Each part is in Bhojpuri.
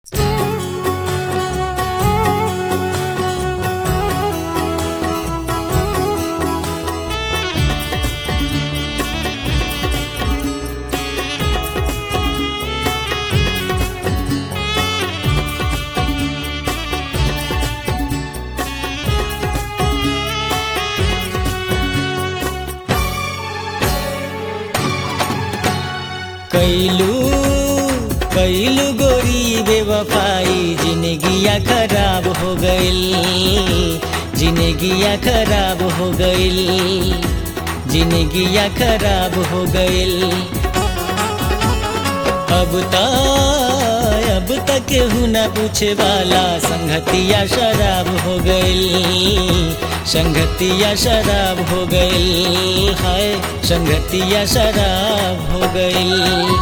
कैलू कैलू गोरी बेवफाई, जिंदगिया खराब हो गइल, जिंदगिया खराब हो गइल, जिंदगिया खराब हो गइल। अब तक केहू न पूछे वाला, संगतिया शराब हो गइल, संगतिया शराब हो गइल, हाय संगतिया शराब हो गइल।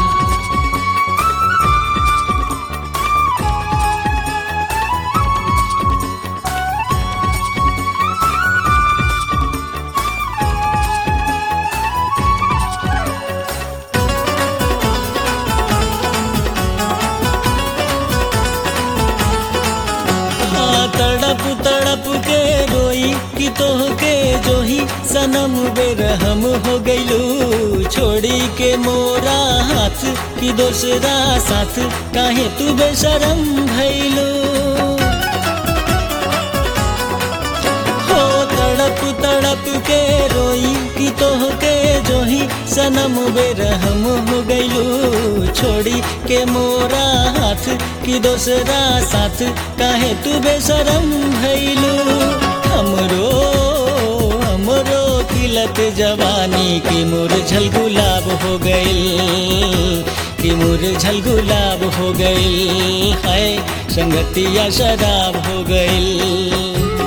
तड़प तड़प के रोई कि तोहके जोही, सनम बेरहम हो गइलू, छोड़ी के मोरा हाथ कि दोसरा साथ, काहे तू बेशरम भइलू। हो तड़प तड़प के रोई कि तोहके जोही, सनम बेरहम हो गइलू, छोड़ी के मोरा हाथ कि दोसरा साथ, काहे तू बेशरम भइलू। हमरो खिलत जवानी की मुरझल गुलाब हो गइल, कि मुरझल गुलाब हो गइल, हाय संगतिया शराब हो गइल।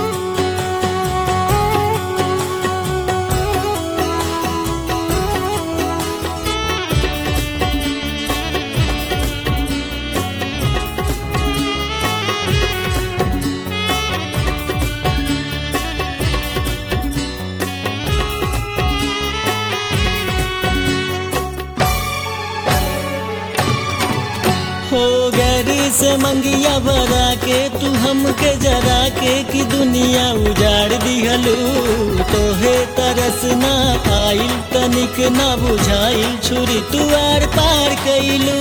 हो घर से मंगिया भरा के तू हमके जरा के, कि दुनिया उजाड़ दिहलू, तोहे तरस ना आइल, तनिक ना बुझाइल, छुरी तू आर पार कैलू।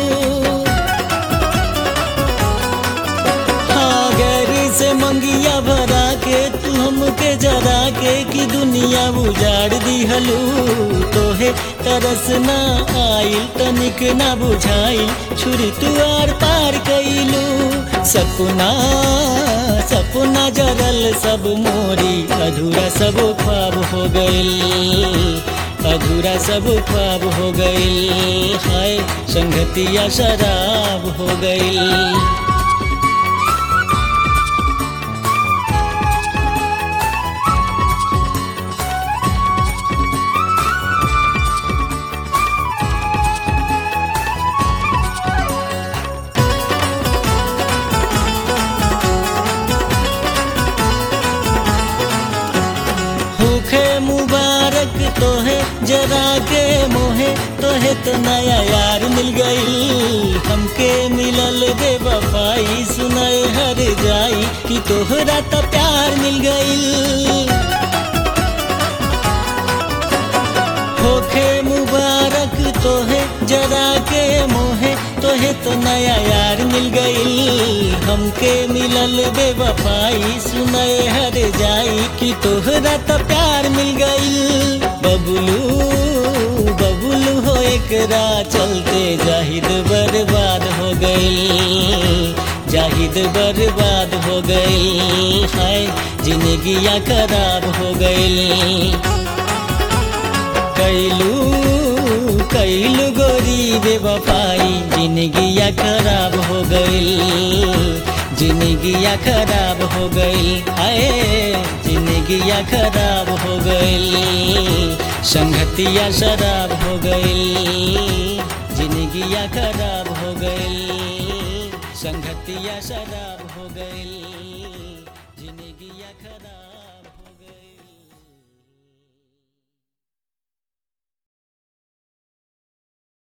हाँ घर से मंगिया भरा के तू हमके जरा के, कि दुनिया उजाड़ दिहलू, तोहे तरस ना आइल, तनिक ना बुझाइल, छुरी तू आर पार कैलू। सपना सपना जरल सब मोरी, अधूरा सब ख्वाब हो गइल, अधूरा सब ख्वाब हो गइल, हाय संगतिया शराब हो गइल। मुबारक तोहे जरा के मोहे, तोहे तो नया यार मिल गइल, हमके मिलल बेवफाई, सुनाए हर जाई कि तोहरा तो प्यार मिल गइल। होखे मुबारक तोहे जरा के मोहे, तोहे तो नया यार मिल गइल, हमके मिलल बेवफाई, सुनाए हर जाई कि तोहरा तो प्यार मिल गइल। बबलू बबलू हो एकरा चलते जाहिद बर्बाद हो गइल, जाहिद बर्बाद हो गइल, हाय जिंदगिया खराब हो गइल। कैलू गोरी बेवफाई, जिंदगिया खराब हो गइल, जिंदगिया खराब हो गइल, हाय जिंदगिया खराब हो गइल, संगतिया शराब हो गइल, जिंदगिया खराब हो गइल, संगतिया शराब हो गइल, जिंदगिया खराब।